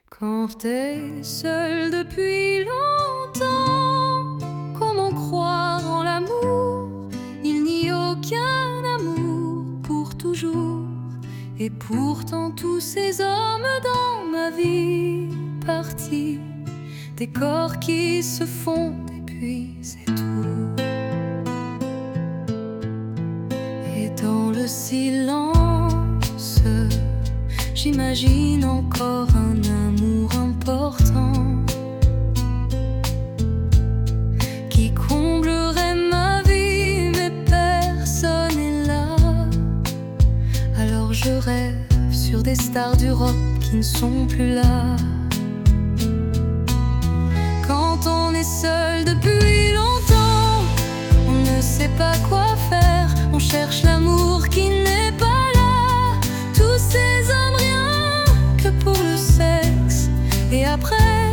Quand t'es seul depuis longtemps, comment croire en l'amour? Il n'y a aucun amour pour toujours. Et pourtant tous ces hommes dans ma vie partis, des corps qui se fondent et puis c'est tout. Et dans le silence, j'imagine encore un amour important qui comblerait ma vie, mais personne n'est là. Alors je rêve sur des stars du rock qui ne sont plus là. Quand on est seul depuis longtemps, on ne sait pas quoi faire, on cherche l'amour qui n'est pas là. Tous ces hommes rien que pour le sexe, et après